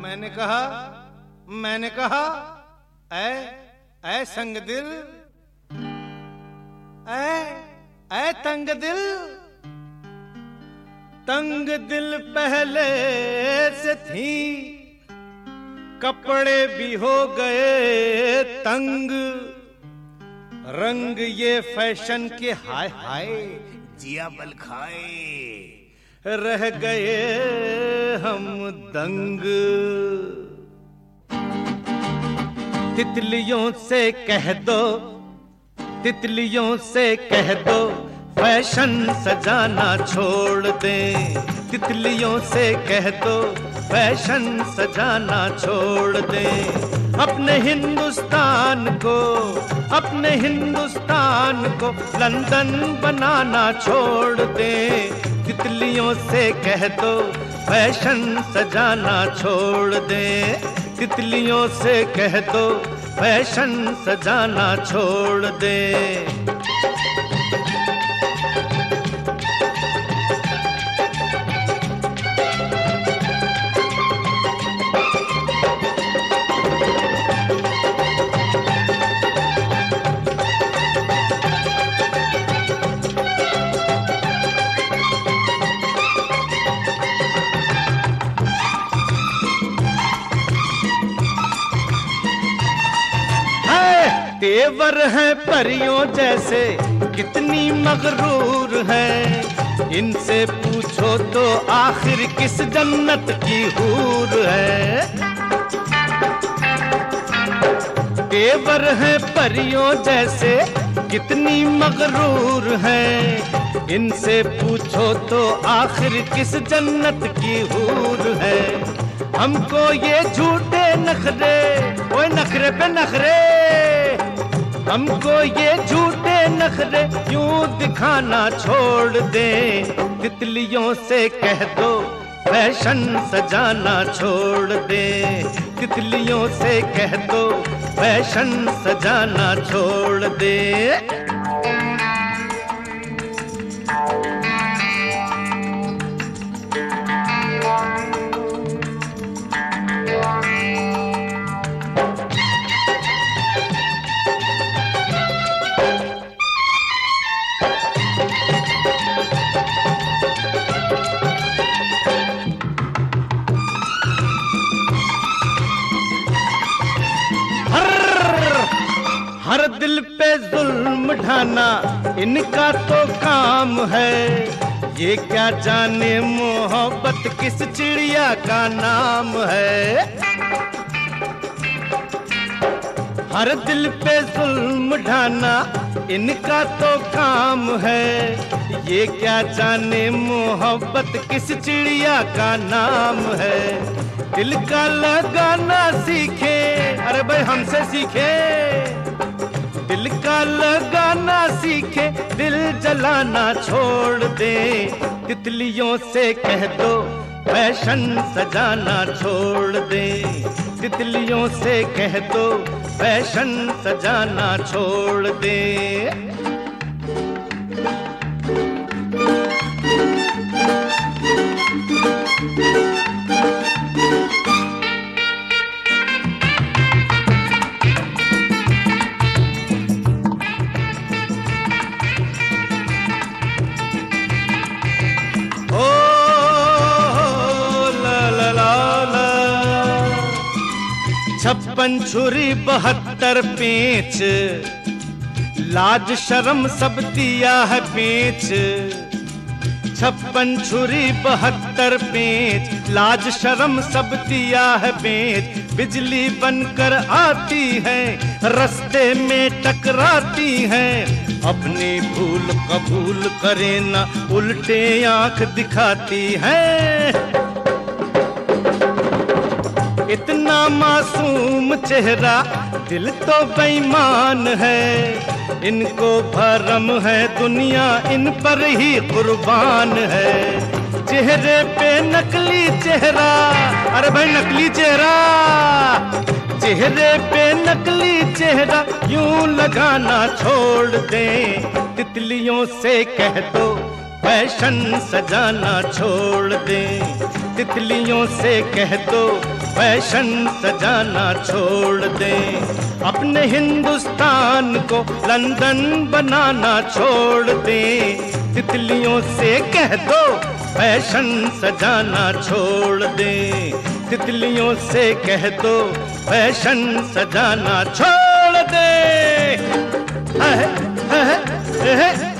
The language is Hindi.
मैंने कहा ऐ संग दिल, ऐ तंग दिल, तंग दिल पहले से थी, कपड़े भी हो गए तंग, रंग ये फैशन के हाय हाय जिया बल खाए, रह गए हम दंग। तितलियों से कह दो, तितलियों से कह दो, फैशन सजाना छोड़ दे। तितलियों से कह दो, फैशन सजाना छोड़ दे। अपने हिंदुस्तान को, अपने हिंदुस्तान को लंदन बनाना छोड़ दे। तितलियों से कह दो, फैशन सजाना छोड़ दे। तितलियों से कह दो, फैशन सजाना छोड़ दे। तेवर है परियों जैसे, कितनी मगरूर है। इनसे पूछो तो आखिर किस जन्नत की हूर है। तेवर है परियों जैसे, कितनी मगरूर है। इनसे पूछो तो आखिर किस जन्नत की हूर है। हमको ये झूठे नखरे, ओए नखरे पे नखरे, हमको ये झूठे नखरे यूं दिखाना छोड़ दे। तितलियों से कह दो, फैशन सजाना छोड़ दे। तितलियों से कह दो, फैशन सजाना छोड़ दे। हर दिल पे जुल्म ढाना इनका तो काम है। ये क्या जाने मोहब्बत किस चिड़िया का नाम है। हर दिल पे जुल्म ढाना इनका तो काम है। ये क्या जाने मोहब्बत किस चिड़िया का नाम है। दिल का लगाना सीखे, अरे भाई हमसे सीखे। दिल का लगाना सीखे, दिल जलाना छोड़ दे। तितलियों से कह दो, फैशन सजाना छोड़ दे। तितलियों से कह दो, फैशन सजाना छोड़ दे। छप्पन छुरी 72 पेंच, लाज शर्म सब दिया है पेंच। छप्पन छुरी 72 पेंच, लाज शर्म सब दिया है पेंच। बिजली बनकर आती है, रास्ते में टकराती है। अपनी भूल कबूल करे ना, उल्टे आंख दिखाती है। इतना मासूम चेहरा, दिल तो बेईमान है। इनको भरम है दुनिया, इन पर ही कुर्बान है। चेहरे पे नकली चेहरा, अरे भाई नकली चेहरा। चेहरे पे नकली चेहरा यूं लगाना छोड़ दे। तितलियों से कह दो, फैशन सजाना छोड़ दे। तितलियों से कह दो, फैशन सजाना छोड़ दें। अपने हिंदुस्तान को लंदन बनाना छोड़ दें। तितलियों से कह दो फैशन सजाना छोड़ दें। तितलियों से कह दो फैशन सजाना छोड़ दें।